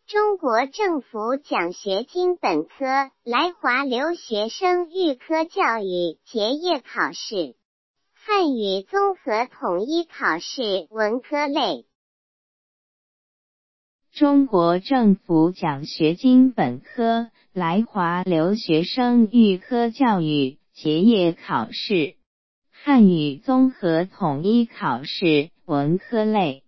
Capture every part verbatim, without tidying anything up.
中国政府奖学金本科来华留学生预科教育结业考试，汉语综合统一考试文科类。 中国政府奖学金本科来华留学生预科教育结业考试，汉语综合统一考试文科类。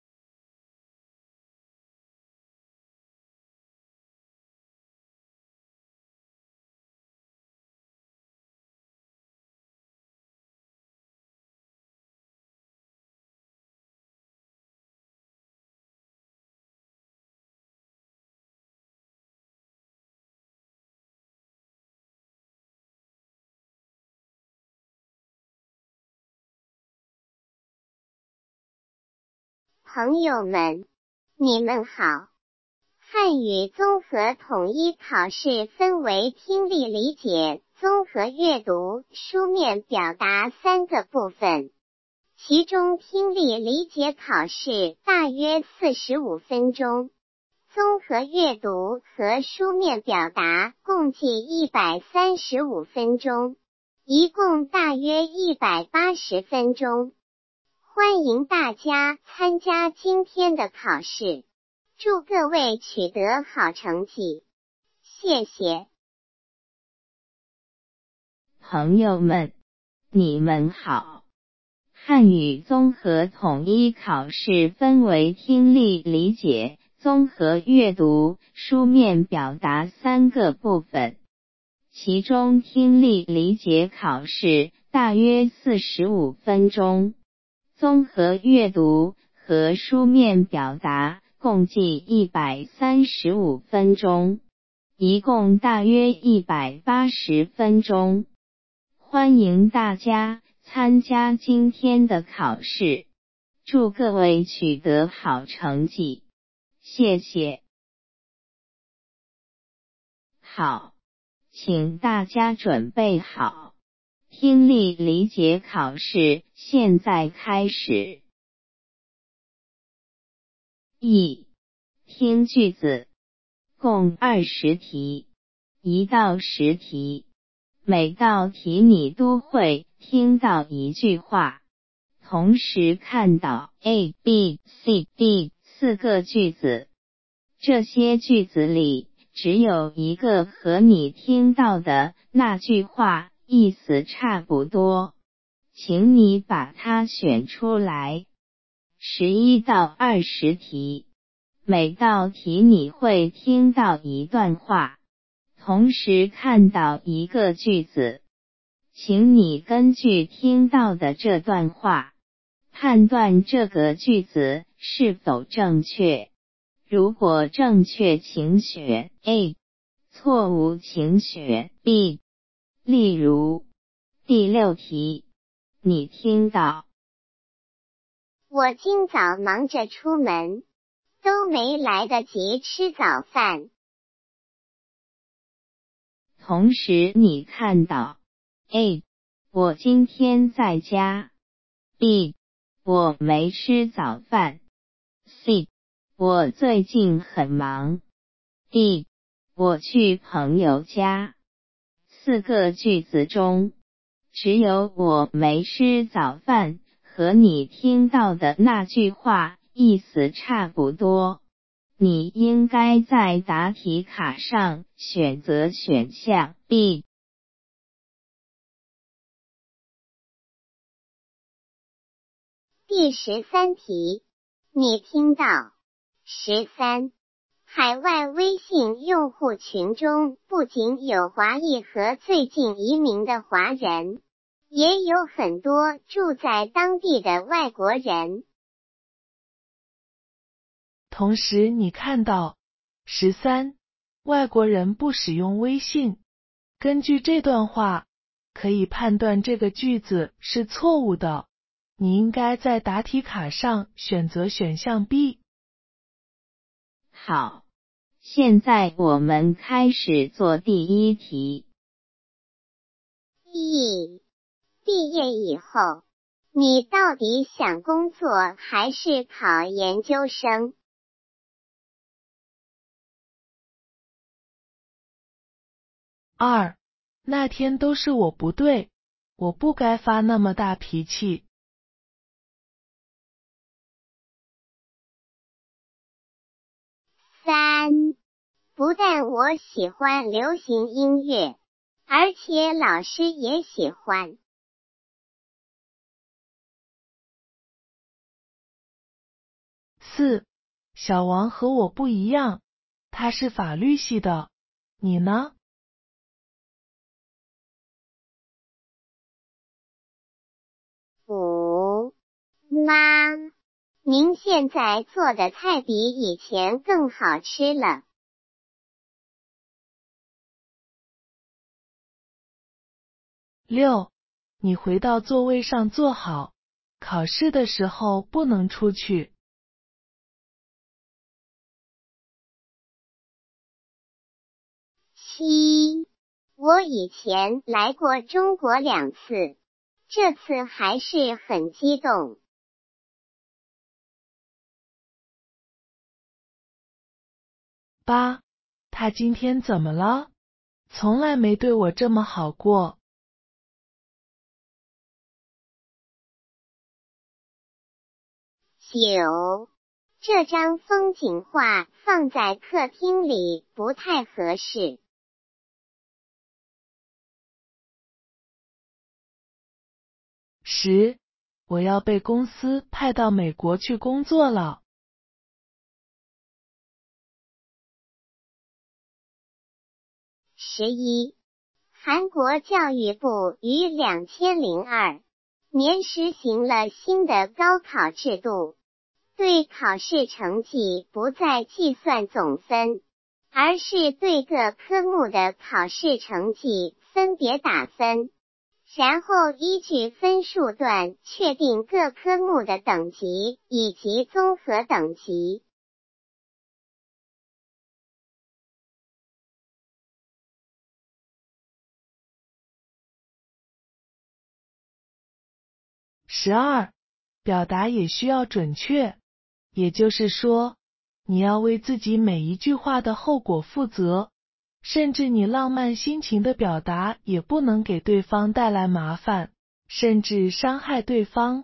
朋友们，你们好。汉语综合统一考试分为听力理解、综合阅读、书面表达三个部分，其中听力理解考试大约四十五分钟，综合阅读和书面表达共计一百三十五分钟，一共大约一百八十分钟。欢迎大家参加今天的考试，祝各位取得好成绩，谢谢。 朋友们，你们好。汉语综合统一考试分为听力理解、综合阅读、书面表达三个部分，其中听力理解考试大约四十五分钟，综合阅读和书面表达共计一百三十五分钟，一共大约一百八十分钟。欢迎大家参加今天的考试，祝各位取得好成绩，谢谢。好，请大家准备好，听力理解考试现在开始。一、听句子，共二十题，一到十题，每道题你都会听到一句话，同时看到 A、B、C、D 四个句子，这些句子里只有一个和你听到的那句话意思差不多，请你把它选出来。十一到二十题，每道题你会听到一段话，同时看到一个句子，请你根据听到的这段话，判断这个句子是否正确。如果正确请选 A， 错误请选 B。 例如，第六题，你听到我今早忙着出门，都没来得及吃早饭。 同时你看到 A， 我今天在家， B， 我没吃早饭， C， 我最近很忙， D， 我去朋友家。四个句子中，只有我没吃早饭和你听到的那句话意思差不多，你应该在答题卡上选择选项 B。 第十三题，你听到十三，海外微信用户群中不仅有华裔和最近移民的华人，也有很多住在当地的外国人。 同时你看到十三，外国人不使用微信。根据这段话，可以判断这个句子是错误的，你应该在答题卡上选择选项 B。 好，现在我们开始做第一题。 一、毕业以后，你到底想工作还是考研究生？ 二，那天都是我不对，我不该发那么大脾气。 三，不但我喜欢流行音乐，而且老师也喜欢。 四，小王和我不一样，他是法律系的，你呢？ 五，妈，您现在做的菜比以前更好吃了。 六，你回到座位上坐好，考试的时候不能出去。 七，我以前来过中国两次，这次还是很激动。 八，他今天怎么了？从来没对我这么好过。 九，这张风景画放在客厅里不太合适。 十，我要被公司派到美国去工作了。 十一，韩国教育部于两千零二年实行了新的高考制度，对考试成绩不再计算总分，而是对各科目的考试成绩分别打分，然后依据分数段确定各科目的等级以及综合等级。 十二，表达也需要准确，也就是说，你要为自己每一句话的后果负责，甚至你浪漫心情的表达也不能给对方带来麻烦，甚至伤害对方。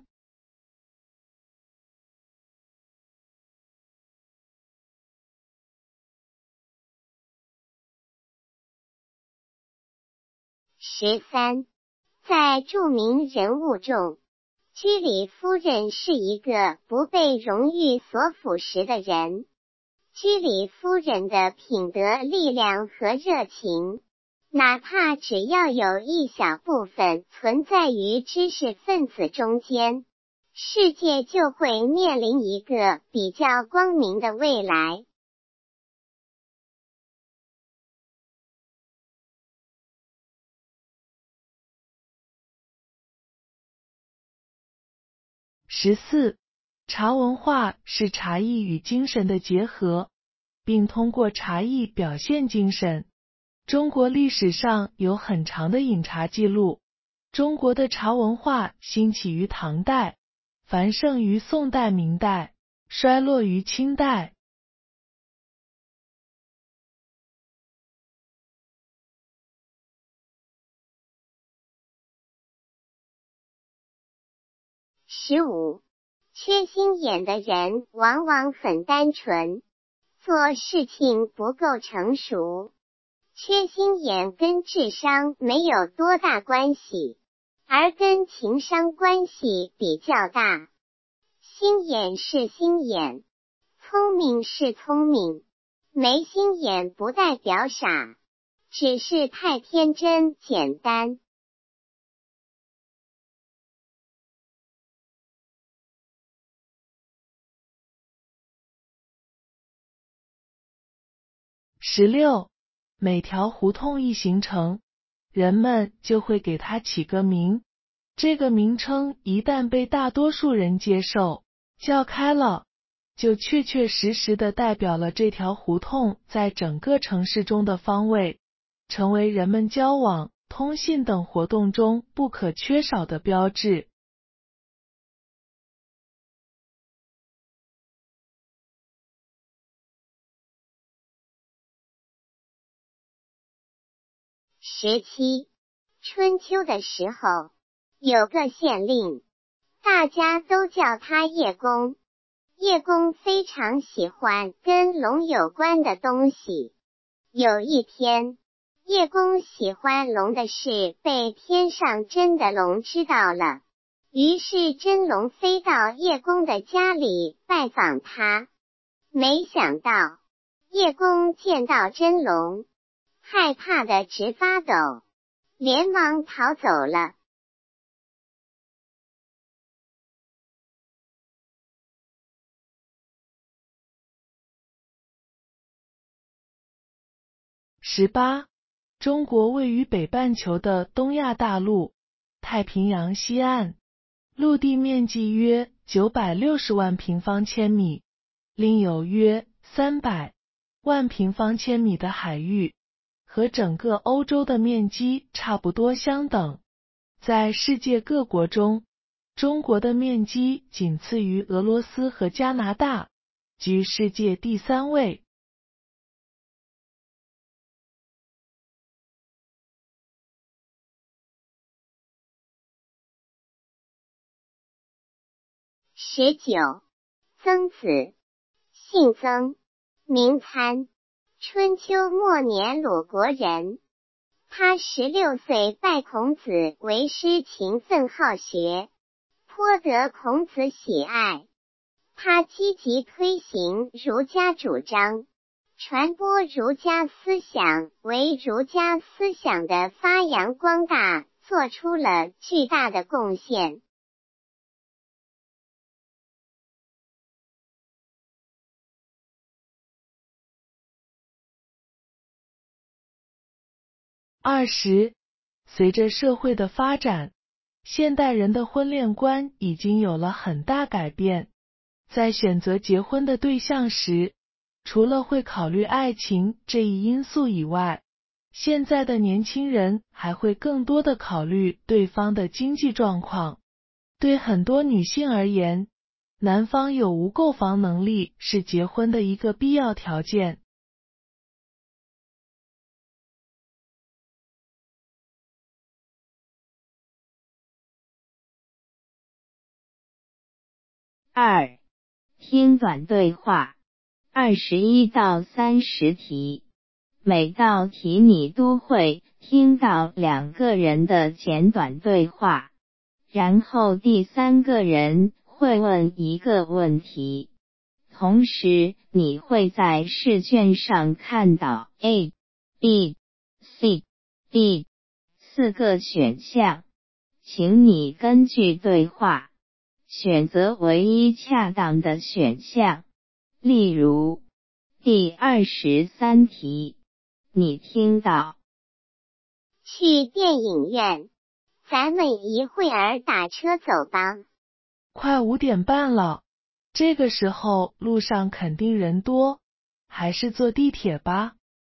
十三，在著名人物中，居里夫人是一个不被荣誉所腐蚀的人。居里夫人的品德力量和热情，哪怕只要有一小部分存在于知识分子中间，世界就会面临一个比较光明的未来。 十四，茶文化是茶艺与精神的结合，并通过茶艺表现精神。中国历史上有很长的饮茶记录，中国的茶文化兴起于唐代，繁盛于宋代明代，衰落于清代。 十五，缺心眼的人往往很单纯，做事情不够成熟。缺心眼跟智商没有多大关系，而跟情商关系比较大。心眼是心眼，聪明是聪明，没心眼不代表傻，只是太天真简单。 十六，每条胡同一形成，人们就会给它起个名，这个名称一旦被大多数人接受，叫开了，就确确实实地代表了这条胡同在整个城市中的方位，成为人们交往、通信等活动中不可缺少的标志。 十七，春秋的时候，有个县令，大家都叫他叶公。叶公非常喜欢跟龙有关的东西。有一天，叶公喜欢龙的事被天上真的龙知道了，于是真龙飞到叶公的家里拜访他。没想到，叶公见到真龙，害怕的直发抖，连忙逃走了。 十八，中国位于北半球的东亚大陆，太平洋西岸，陆地面积约九百六十万平方千米，另有约三百万平方千米的海域，和整个欧洲的面积差不多相等。在世界各国中，中国的面积仅次于俄罗斯和加拿大，居世界第三位。 十九，曾子，姓曾，名参，春秋末年鲁国人。他十六岁拜孔子为师，勤奋好学，颇得孔子喜爱。他积极推行儒家主张，传播儒家思想，为儒家思想的发扬光大做出了巨大的贡献。 二十，随着社会的发展，现代人的婚恋观已经有了很大改变。在选择结婚的对象时，除了会考虑爱情这一因素以外，现在的年轻人还会更多的考虑对方的经济状况。对很多女性而言，男方有无购房能力是结婚的一个必要条件。 二、听短对话，二十一到三十题。每道题你都会听到两个人的简短对话，然后第三个人会问一个问题。同时，你会在试卷上看到 A、B、C、D 四个选项，请你根据对话选择唯一恰当的选项。例如，第二十三题，你听到去电影院，咱们一会儿打车走吧。 快五点半了，这个时候路上肯定人多，还是坐地铁吧。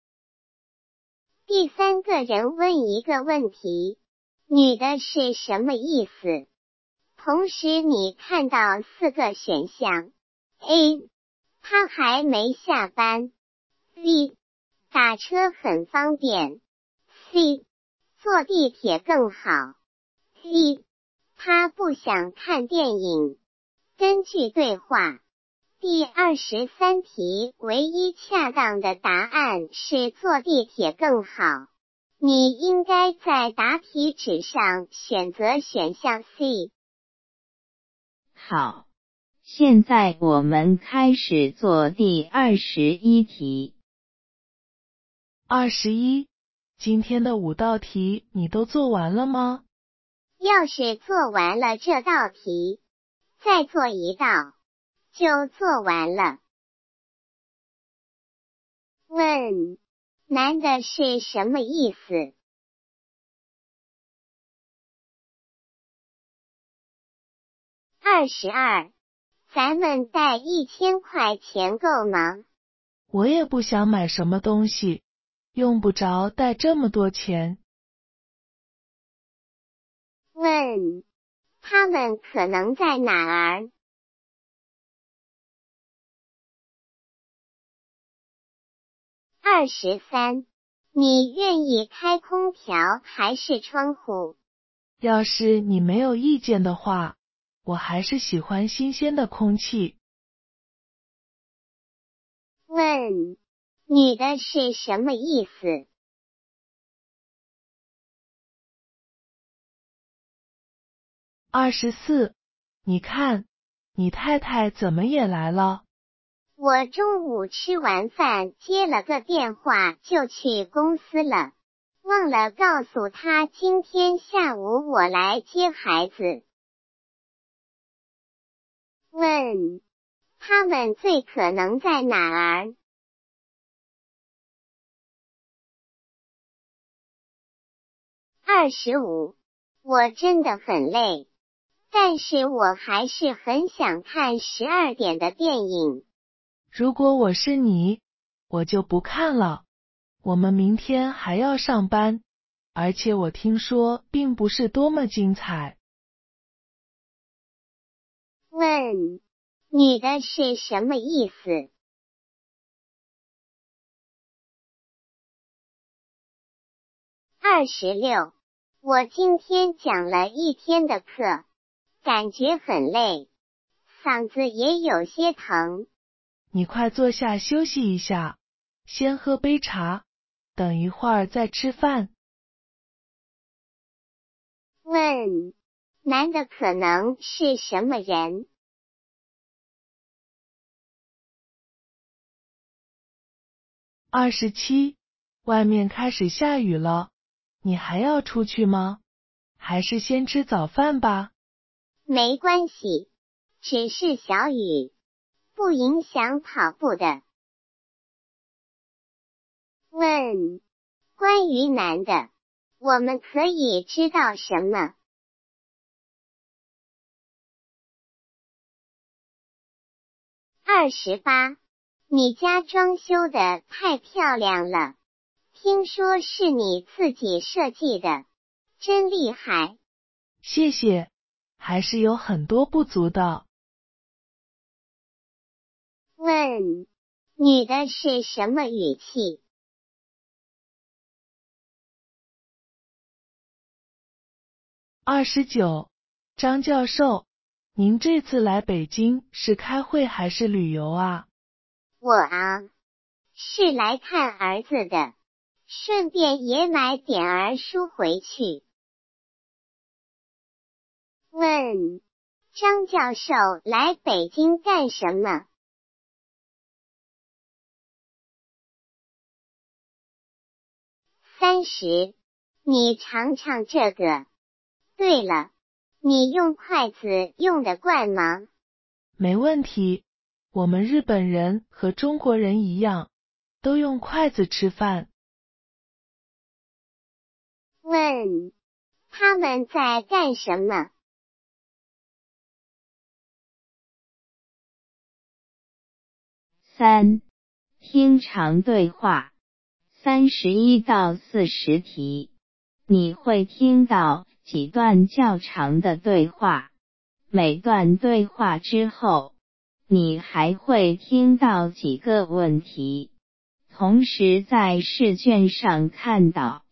第三个人问一个问题，女的是什么意思？同时你看到四个选项 A， 他还没下班， B， 打车很方便， C， 坐地铁更好， D， 他不想看电影。根据对话，第二十三题唯一恰当的答案是坐地铁更好。你应该在答题纸上选择选项 C。 好，现在我们开始做第二十一题。 二十一，今天的五道题你都做完了吗？ 要是做完了这道题，再做一道，就做完了。问，男的是什么意思？二十二，咱们带一千块钱够吗？ 我也不想买什么东西，用不着带这么多钱。 问，他们可能在哪儿？二十三， 你愿意开空调还是窗户？ 要是你没有意见的话，我还是喜欢新鲜的空气。 问：女的是什么意思？ 二十四，你看，你太太怎么也来了？ 我中午吃完饭接了个电话就去公司了，忘了告诉她今天下午我来接孩子。问：他们最可能在哪儿？二十五，我真的很累，但是我还是很想看十二点的电影。 如果我是你，我就不看了。我们明天还要上班，而且我听说并不是多么精彩。 问：女的是什么意思？二十六，我今天讲了一天的课，感觉很累，嗓子也有些疼。 你快坐下休息一下，先喝杯茶，等一会儿再吃饭。 问：男的可能是什么人？ 二十七，外面开始下雨了，你还要出去吗？还是先吃早饭吧。 没关系，只是小雨，不影响跑步的。问：关于男的，我们可以知道什么？二十八，你家装修的太漂亮了，听说是你自己设计的，真厉害。 谢谢，还是有很多不足的。 问：女的是什么语气？ 二十九，张教授，您这次来北京是开会还是旅游啊？ 我啊，是来看儿子的，顺便也买点儿书回去。问：张教授来北京干什么？三十，你尝尝这个。对了，你用筷子用得惯吗？ 没问题，我们日本人和中国人一样，都用筷子吃饭。 问：他们在干什么？ 三、听长对话，三十一到四十题，你会听到几段较长的对话，每段对话之后，你还会听到几个问题，同时在试卷上看到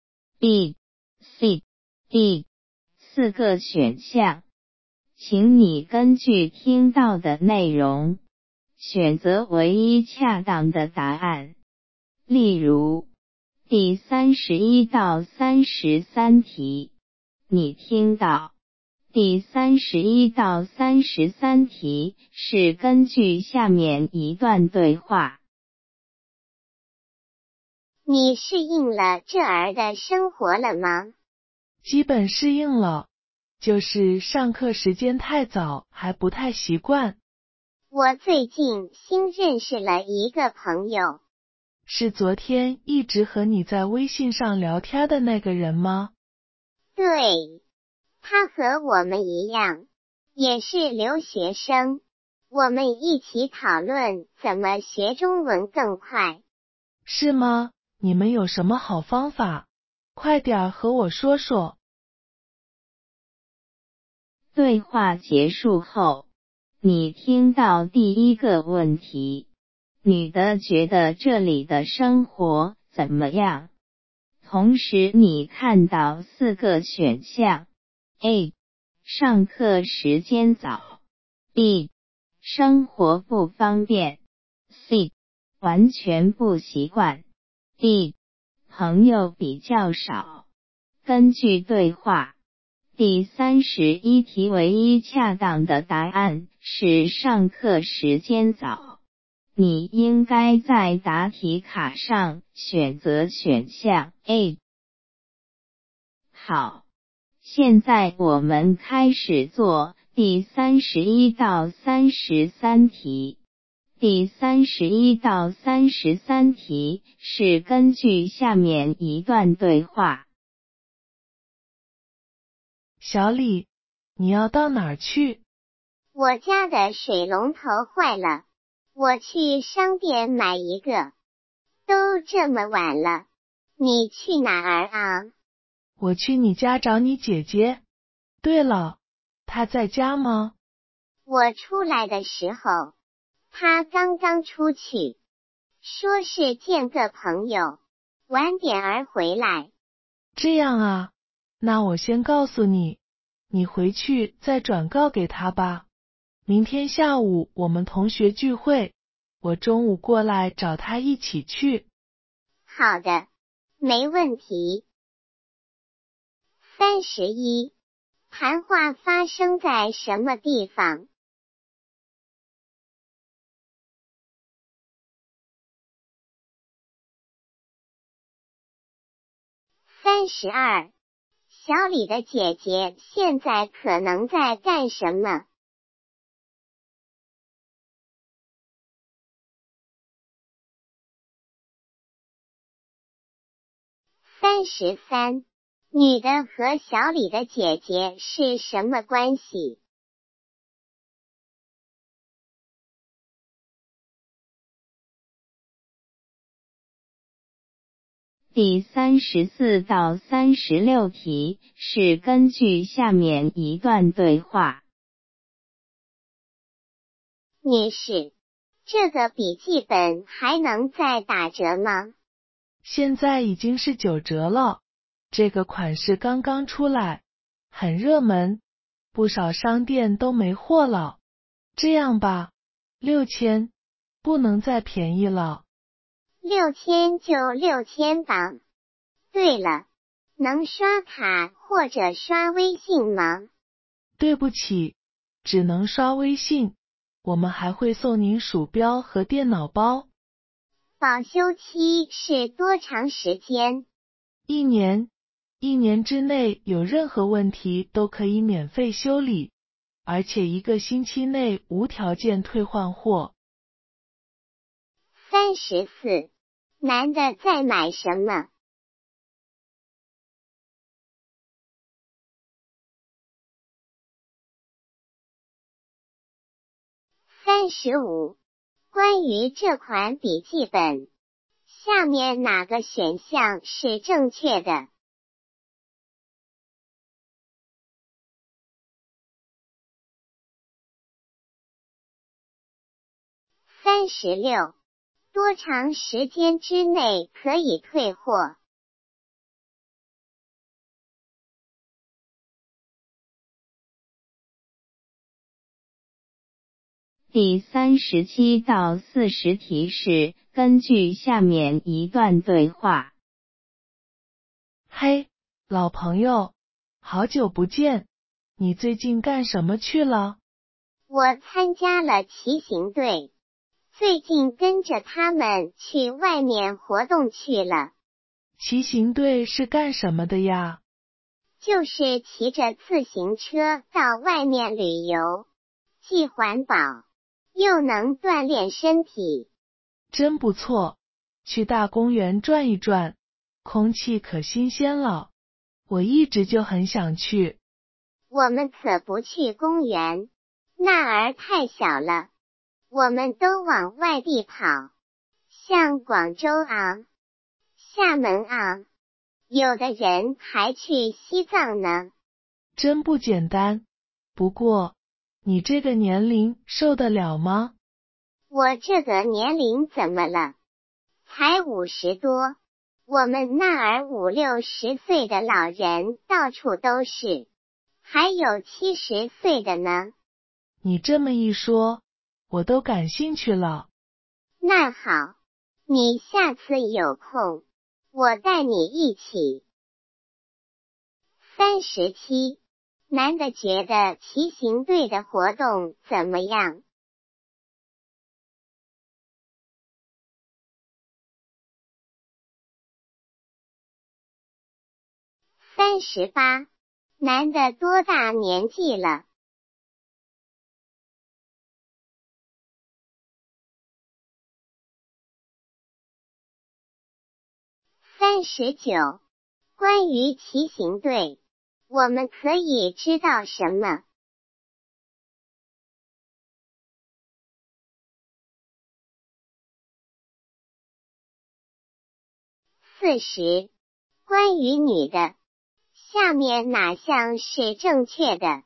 A、B、C、D 四个选项，请你根据听到的内容选择唯一恰当的答案。例如，第三十一到三十三题，你听到第三十一到三十三题是根据下面一段对话。 你适应了这儿的生活了吗？ 基本适应了，就是上课时间太早，还不太习惯。 我最近新认识了一个朋友。 是昨天一直和你在微信上聊天的那个人吗？ 对，他和我们一样，也是留学生。我们一起讨论怎么学中文更快。 是吗？你们有什么好方法？快点和我说说。 对话结束后，你听到第一个问题，女的觉得这里的生活怎么样？同时你看到四个选项 ：A. 上课时间早 B. 生活不方便 C. 完全不习惯 D. 朋友比较少。根据对话，第三十一题唯一恰当的答案是上课时间早。你应该在答题卡上选择选项 A。 好，现在我们开始做第三十一到三十三题。第三十一到三十三题是根据下面一段对话。 小李，你要到哪儿去？ 我家的水龙头坏了，我去商店买一个。都这么晚了，你去哪儿啊？ 我去你家找你姐姐。对了，她在家吗？ 我出来的时候，她刚刚出去，说是见个朋友，晚点儿回来。 这样啊，那我先告诉你，你回去再转告给她吧。明天下午我们同学聚会，我中午过来找她一起去。 好的，没问题。三十一，谈话发生在什么地方？三十二，小李的姐姐现在可能在干什么？三十三，女的和小李的姐姐是什么关系？ 第三十四到三十六题是根据下面一段对话。 女士，这个笔记本还能再打折吗？ 现在已经是九折了，这个款式刚刚出来，很热门，不少商店都没货了。这样吧，六千，不能再便宜了。 六千就六千吧。对了，能刷卡或者刷微信吗？ 对不起，只能刷微信，我们还会送您鼠标和电脑包。 保修期是多长时间？ 一年，一年之内有任何问题都可以免费修理，而且一个星期内无条件退换货。 三十四，男的在买什么？三十五，关于这款笔记本，下面哪个选项是正确的？三十六，多长时间之内可以退货？ 第三十七到四十题是根据下面一段对话。 嘿，老朋友，好久不见，你最近干什么去了？ 我参加了骑行队，最近跟着他们去外面活动去了。 骑行队是干什么的呀？ 就是骑着自行车到外面旅游，既环保，又能锻炼身体。 真不错，去大公园转一转，空气可新鲜了。我一直就很想去。 我们可不去公园，那儿太小了。我们都往外地跑，像广州啊、厦门啊，有的人还去西藏呢。 真不简单。不过，你这个年龄受得了吗？ 我这个年龄怎么了？才五十多， 我们那儿五六十岁的老人到处都是，还有七十岁的呢。 你这么一说，我都感兴趣了。 那好，你下次有空，我带你一起。三十七，男的觉得骑行队的活动怎么样？三十八，男的多大年纪了？三十九，关于骑行队，我们可以知道什么？四十，关于女的，下面哪项是正确的？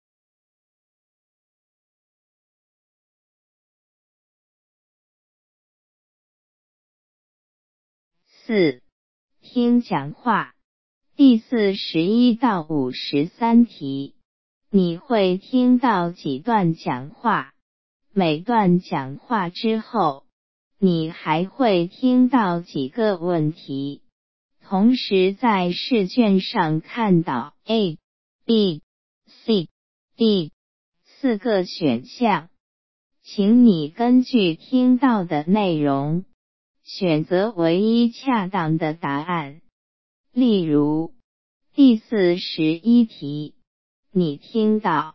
四、听讲话。第四十一到五十三题，你会听到几段讲话？每段讲话之后，你还会听到几个问题？同时在试卷上看到 A、B、C、D 四个选项，请你根据听到的内容，选择唯一恰当的答案。例如，第四十一题，你听到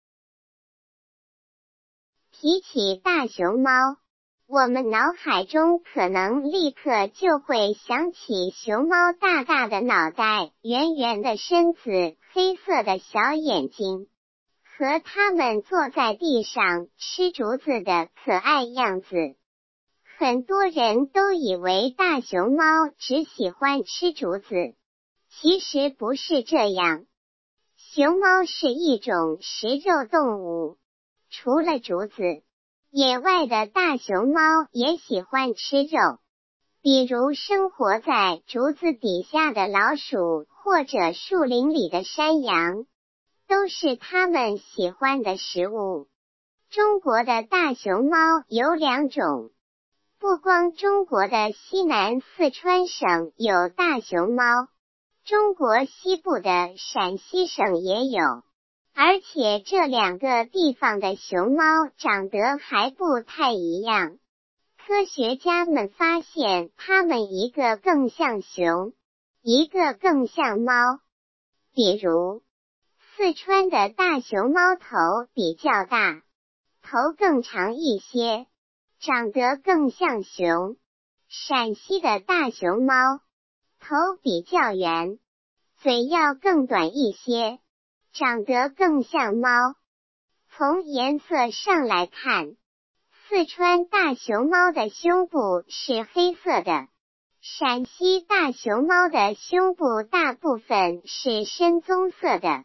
提起大熊猫，我们脑海中可能立刻就会想起熊猫大大的脑袋、圆圆的身子、黑色的小眼睛，和它们坐在地上吃竹子的可爱样子。很多人都以为大熊猫只喜欢吃竹子，其实不是这样。熊猫是一种食肉动物，除了竹子，野外的大熊猫也喜欢吃肉，比如生活在竹子底下的老鼠或者树林里的山羊，都是它们喜欢的食物。中国的大熊猫有两种，不光中国的西南四川省有大熊猫，中国西部的陕西省也有，而且这两个地方的熊猫长得还不太一样。科学家们发现它们一个更像熊，一个更像猫。比如，四川的大熊猫头比较大，头更长一些，长得更像熊。陕西的大熊猫头比较圆，嘴要更短一些，长得更像猫。从颜色上来看，四川大熊猫的胸部是黑色的，陕西大熊猫的胸部大部分是深棕色的。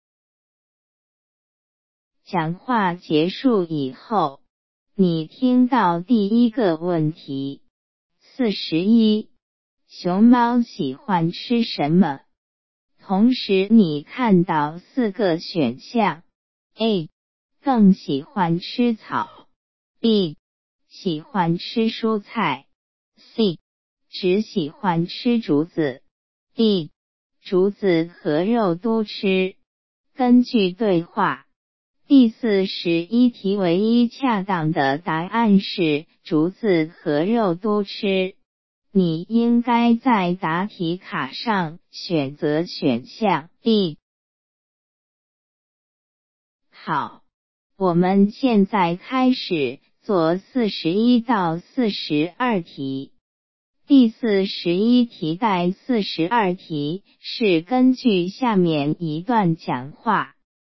讲话结束以后，你听到第一个问题。四十一，熊猫喜欢吃什么？同时你看到四个选项 A 更喜欢吃草， B 喜欢吃蔬菜， C 只喜欢吃竹子， D 竹子和肉都吃。根据对话，第四十一题唯一恰当的答案是竹子和肉都吃。你应该在答题卡上选择选项 D。 好，我们现在开始做四十一到四十二题。第四十一题带四十二题是根据下面一段讲话。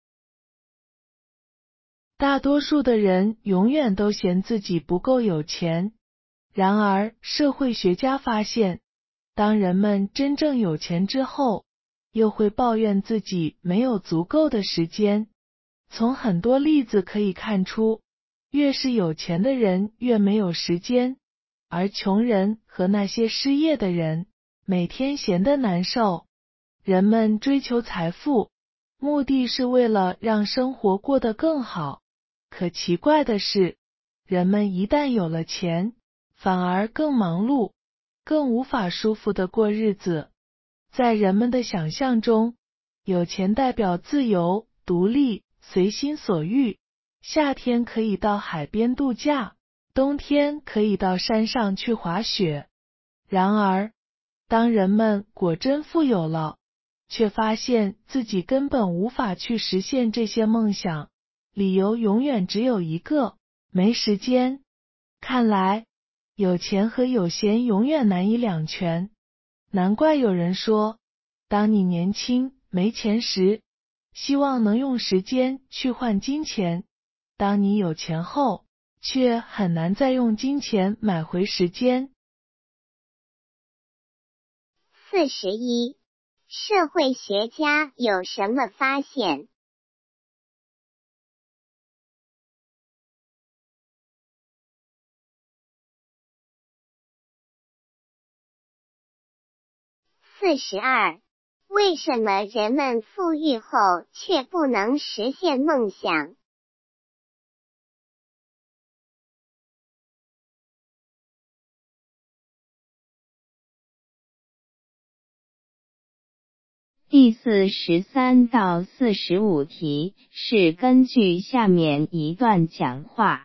大多数的人永远都嫌自己不够有钱，然而社会学家发现，当人们真正有钱之后，又会抱怨自己没有足够的时间。从很多例子可以看出，越是有钱的人越没有时间，而穷人和那些失业的人每天闲得难受。人们追求财富，目的是为了让生活过得更好。可奇怪的是，人们一旦有了钱，反而更忙碌，更无法舒服地过日子。在人们的想象中，有钱代表自由、独立、随心所欲，夏天可以到海边度假，冬天可以到山上去滑雪。然而，当人们果真富有了，却发现自己根本无法去实现这些梦想，理由永远只有一个：没时间。看来，有钱和有闲永远难以两全。难怪有人说，当你年轻没钱时，希望能用时间去换金钱；当你有钱后，却很难再用金钱买回时间。 四十一，社会学家有什么发现？四十二，为什么人们富裕后却不能实现梦想？ 第四十三到四十五题是根据下面一段讲话。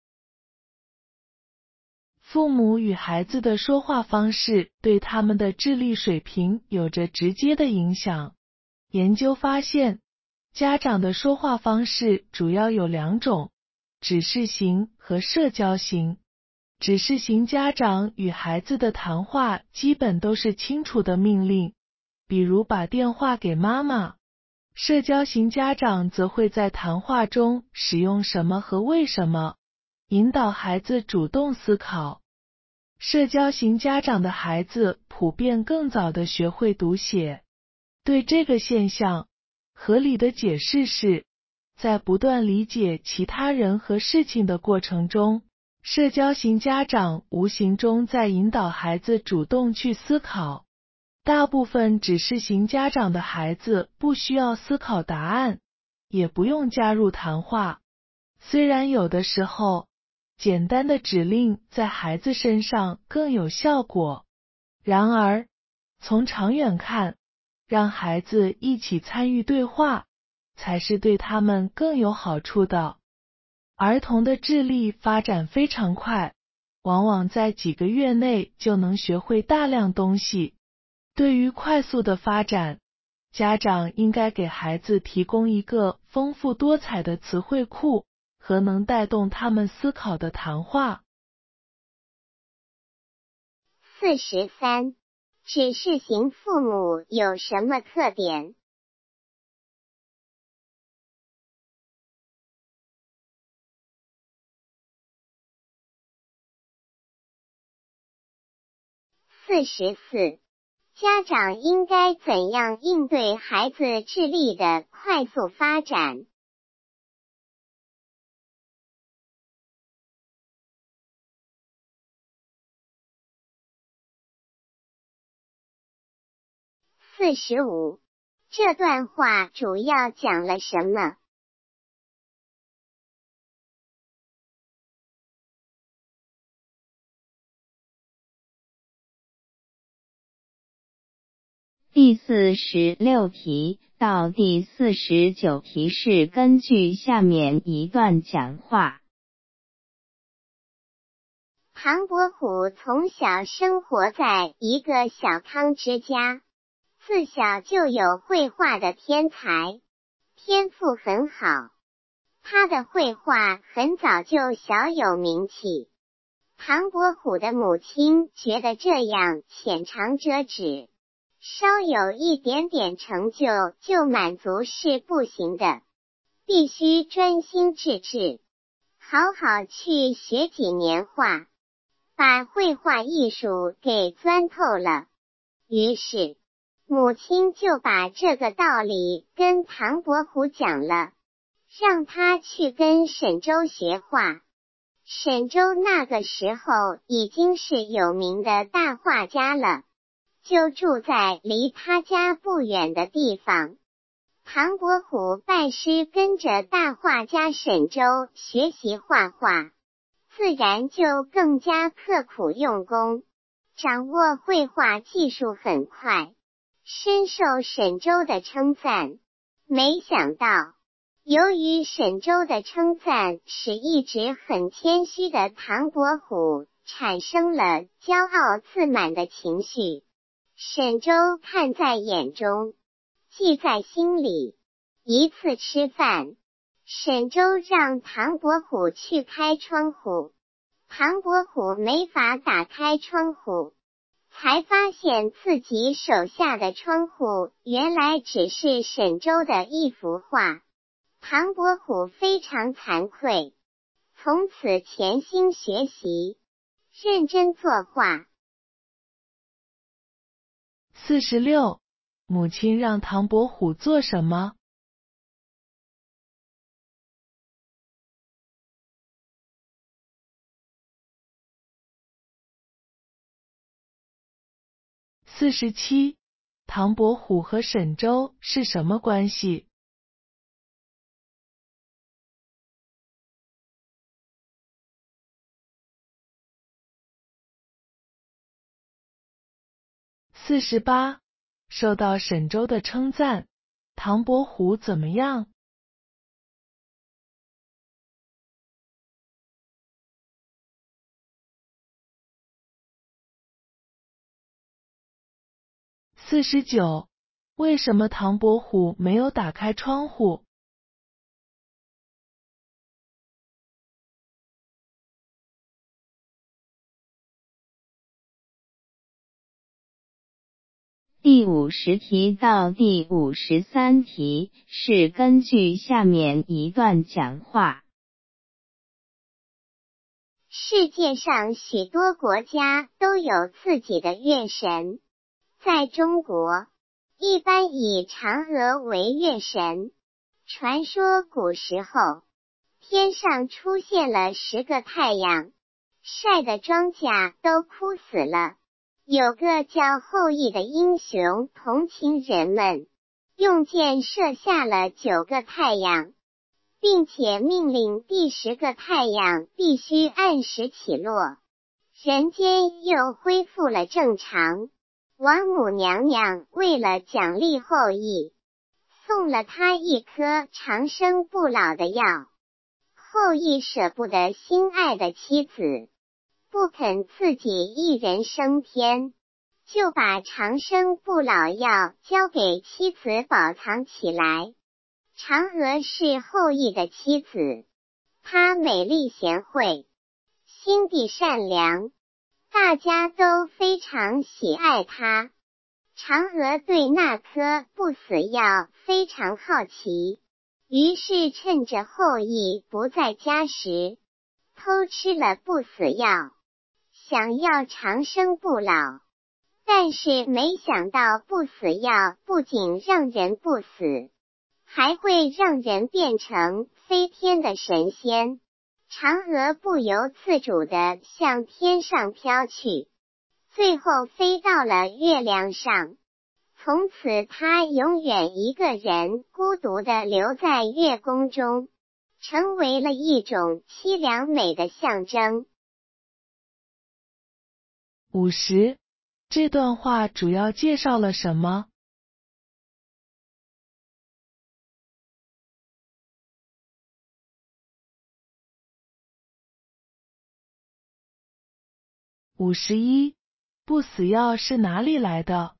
父母与孩子的说话方式对他们的智力水平有着直接的影响。研究发现，家长的说话方式主要有两种：指示型和社交型。指示型家长与孩子的谈话基本都是清楚的命令，比如把电话给妈妈。社交型家长则会在谈话中使用什么和为什么，引导孩子主动思考。社交型家长的孩子普遍更早地学会读写。对这个现象，合理的解释是，在不断理解其他人和事情的过程中，社交型家长无形中在引导孩子主动去思考。大部分指示型家长的孩子不需要思考答案，也不用加入谈话。虽然有的时候，简单的指令在孩子身上更有效果，然而，从长远看，让孩子一起参与对话，才是对他们更有好处的。儿童的智力发展非常快，往往在几个月内就能学会大量东西。对于快速的发展，家长应该给孩子提供一个丰富多彩的词汇库和能带动他们思考的谈话。 四十三，指示型父母有什么特点？四十四，家长应该怎样应对孩子智力的快速发展？四十五，这段话主要讲了什么？ 第四十六题到第四十九题是根据下面一段讲话。 唐伯虎从小生活在一个小康之家，自小就有绘画的天才，天赋很好。他的绘画很早就小有名气。唐伯虎的母亲觉得这样浅尝辄止，稍有一点点成就就满足是不行的，必须专心致志，好好去学几年画，把绘画艺术给钻透了。于是，母亲就把这个道理跟唐伯虎讲了，让他去跟沈周学画。沈周那个时候已经是有名的大画家了。 就住在离他家不远的地方。唐伯虎拜师跟着大画家沈周学习画画，自然就更加刻苦用功，掌握绘画技术很快，深受沈周的称赞。没想到，由于沈周的称赞，使一直很谦虚的唐伯虎产生了骄傲自满的情绪。沈周看在眼中，记在心里。一次吃饭，沈周让唐伯虎去开窗户，唐伯虎没法打开窗户，才发现自己手下的窗户原来只是沈周的一幅画。唐伯虎非常惭愧，从此潜心学习，认真作画。 四十六，母亲让唐伯虎做什么？四十七，唐伯虎和沈周是什么关系？四十八，受到沈周的称赞，唐伯虎怎么样？四十九，为什么唐伯虎没有打开窗户？ 第五十题到第五十三题是根据下面一段讲话。 世界上许多国家都有自己的月神，在中国，一般以嫦娥为月神。传说古时候，天上出现了十个太阳，晒得庄稼都枯死了。有个叫后羿的英雄同情人们，用箭射下了九个太阳，并且命令第十个太阳必须按时起落，人间又恢复了正常。王母娘娘为了奖励后羿，送了他一颗长生不老的药。后羿舍不得心爱的妻子，不肯自己一人升天，就把长生不老药交给妻子保藏起来。嫦娥是后羿的妻子，她美丽贤惠，心地善良，大家都非常喜爱她。嫦娥对那颗不死药非常好奇，于是趁着后羿不在家时，偷吃了不死药，想要长生不老。但是没想到不死药不仅让人不死，还会让人变成飞天的神仙。嫦娥不由自主地向天上飘去，最后飞到了月亮上。从此她永远一个人孤独地留在月宫中，成为了一种凄凉美的象征。 五十，这段话主要介绍了什么？五十一，不死药是哪里来的？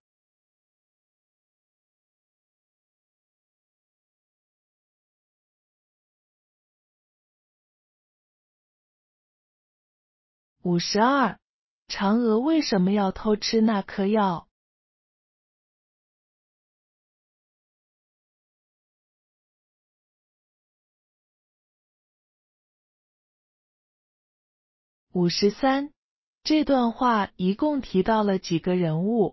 五十二，嫦娥为什么要偷吃那颗药？五十三，这段话一共提到了几个人物？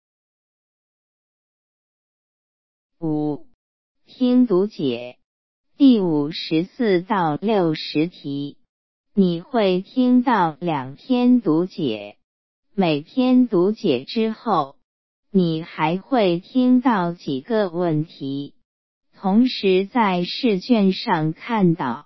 五、听读解。 第五十四到六十题，你会听到两篇读解，每篇读解之后，你还会听到几个问题。同时在试卷上看到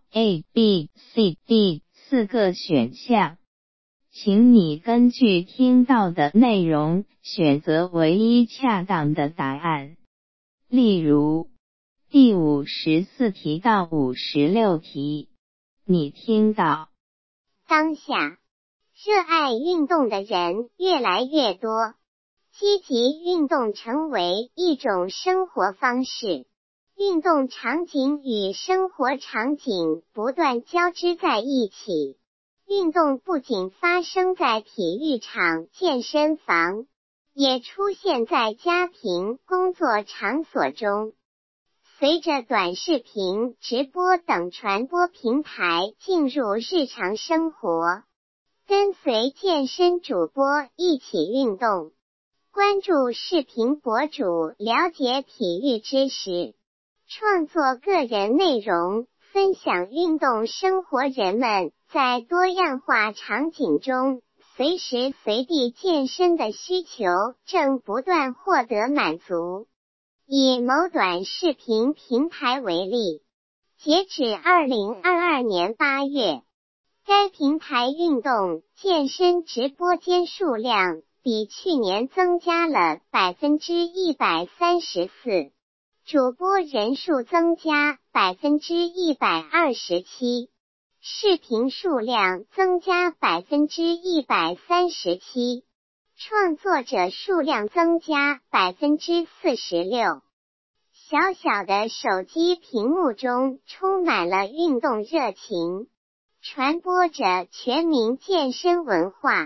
A、B、C、D 四个选项，请你根据听到的内容选择唯一恰当的答案。例如，第五十四题到五十六题，你听到当下热爱运动的人越来越多，积极运动成为一种生活方式。运动场景与生活场景不断交织在一起。运动不仅发生在体育场、健身房，也出现在家庭、工作场所中。随着短视频、直播等传播平台进入日常生活，跟随健身主播一起运动，关注视频博主，了解体育知识，创作个人内容，分享运动生活，人们在多样化场景中随时随地健身的需求正不断获得满足。以某短视频平台为例，截止二零二二年八月，该平台运动健身直播间数量比去年增加了 百分之一百三十四， 主播人数增加 百分之一百二十七， 视频数量增加 百分之一百三十七， 创作者数量增加 百分之四十六。小小的手机屏幕中充满了运动热情，传播着全民健身文化。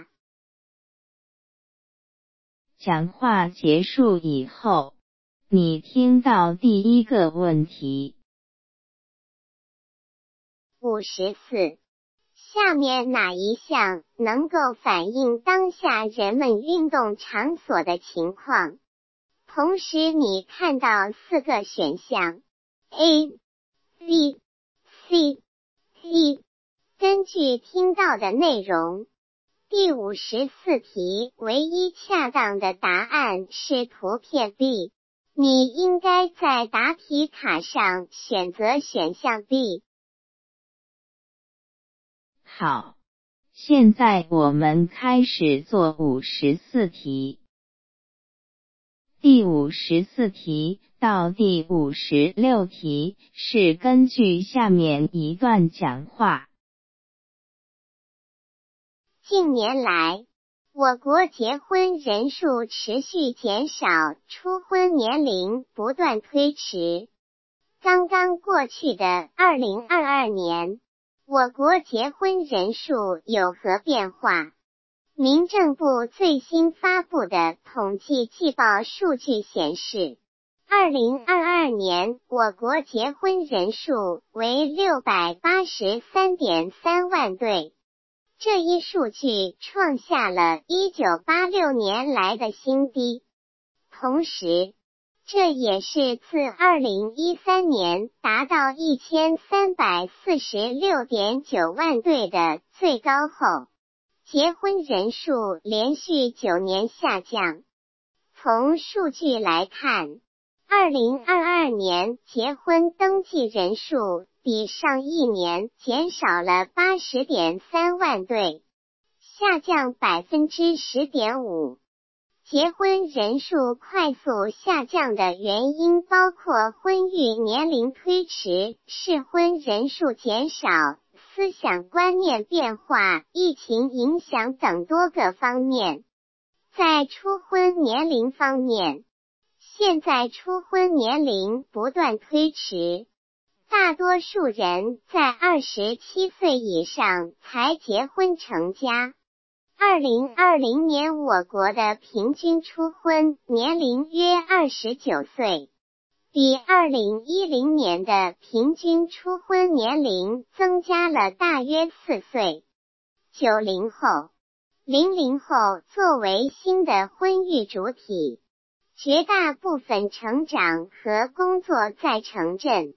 讲话结束以后，你听到第一个问题。 五十四，下面哪一项能够反映当下人们运动场所的情况？同时你看到四个选项 A、B、C、D， 根据听到的内容，第五十四题唯一恰当的答案是图片 B， 你应该在答题卡上选择选项 B。 好，现在我们开始做五十四题。第五十四题到第五十六题是根据下面一段讲话。 近年来，我国结婚人数持续减少，初婚年龄不断推迟。刚刚过去的二零二二年，我国结婚人数有何变化？民政部最新发布的统计季报数据显示，二零二二年我国结婚人数为 六百八十三点三万对，这一数据创下了一九八六年来的新低。同时，这也是自二零一三年达到一千三百四十六点九万对的最高后，结婚人数连续九年下降。从数据来看，二零二二年结婚登记人数比上一年减少了 八十点三万对，下降 百分之十点五。结婚人数快速下降的原因包括婚育年龄推迟、适婚人数减少、思想观念变化、疫情影响等多个方面。在初婚年龄方面，现在初婚年龄不断推迟，大多数人在二十七岁以上才结婚成家。二零二零年我国的平均初婚年龄约二十九岁，比二零一零年的平均初婚年龄增加了大约四岁。九零后、零零后作为新的婚育主体，绝大部分成长和工作在城镇，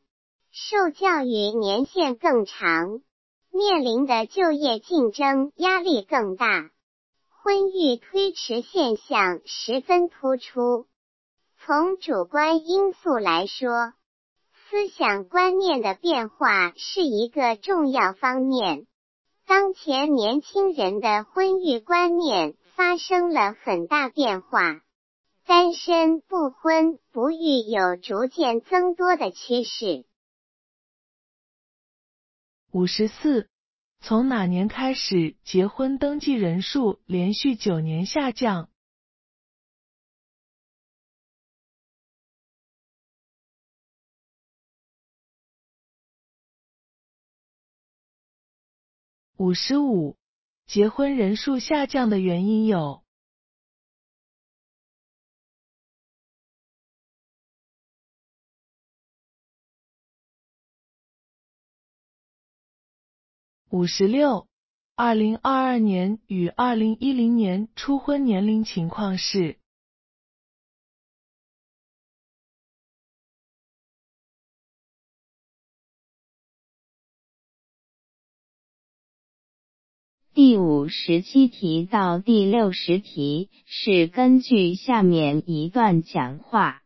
受教育年限更长，面临的就业竞争压力更大，婚育推迟现象十分突出。从主观因素来说，思想观念的变化是一个重要方面。当前年轻人的婚育观念发生了很大变化，单身、不婚、不育有逐渐增多的趋势。 五十四，从哪年开始结婚登记人数连续九年下降？五十五，结婚人数下降的原因有：五十六，二零二二年与二零一零年初婚年龄情况是。 第五十七题到第六十题是根据下面一段讲话。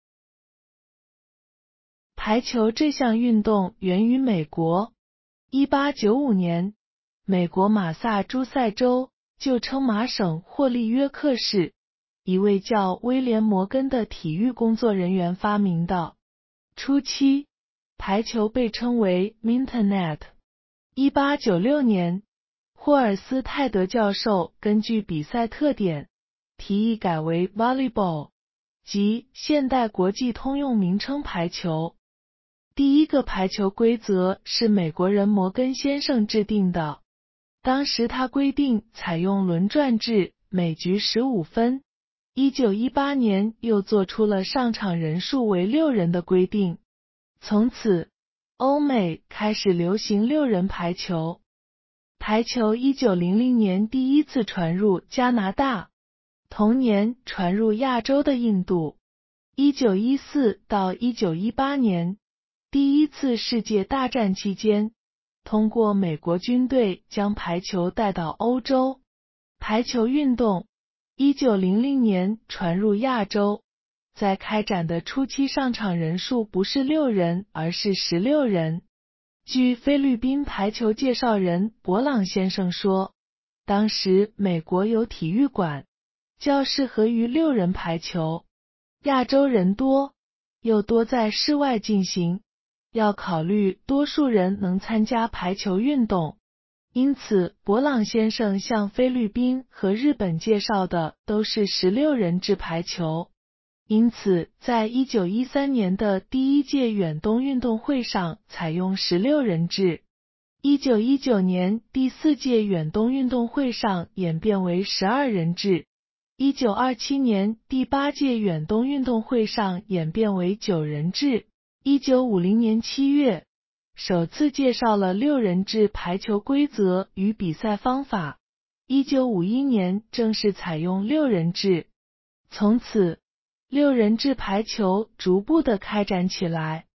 排球这项运动源于美国。一八九五年，美国马萨诸塞州旧称麻省霍利约克市一位叫威廉·摩根的体育工作人员发明的。初期，排球被称为 Mintonette。一八九六年，霍尔斯泰德教授根据比赛特点，提议改为 Volleyball， 即现代国际通用名称排球。第一个排球规则是美国人摩根先生制定的，当时他规定采用轮转制，每局十五分。一九一八年又做出了上场人数为六人的规定。从此，欧美开始流行六人排球。排球一九零零年第一次传入加拿大，同年传入亚洲的印度。一九一四到一九一八年，第一次世界大战期间，通过美国军队将排球带到欧洲。排球运动一九零零年传入亚洲，在开展的初期上场人数不是六人，而是十六人。据菲律宾排球介绍人博朗先生说，当时美国有体育馆，较适合于六人排球。亚洲人多，又多在室外进行，要考虑多数人能参加排球运动，因此博朗先生向菲律宾和日本介绍的都是十六人制排球。因此在一九一三年的第一届远东运动会上采用十六人制。一九一九年第四届远东运动会上演变为十二人制。一九二七年第八届远东运动会上演变为九人制。一九五零年七月，首次介绍了六人制排球规则与比赛方法。一九五一年正式采用六人制，从此六人制排球逐步的开展起来。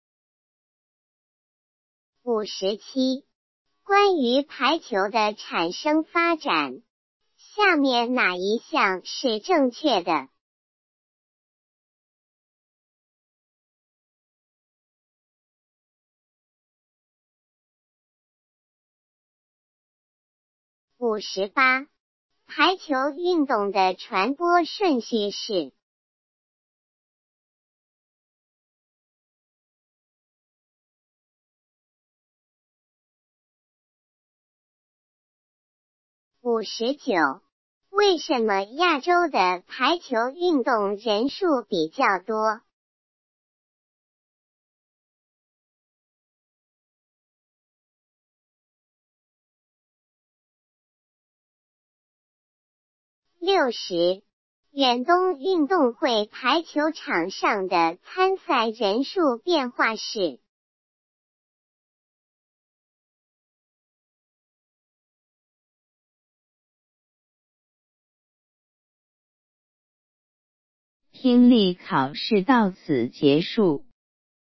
五十七，关于排球的产生发展，下面哪一项是正确的？五十八，排球运动的传播顺序是？五十九，为什么亚洲的排球运动人数比较多？六十，远东运动会排球场上的参赛人数变化是？ 听力考试到此结束。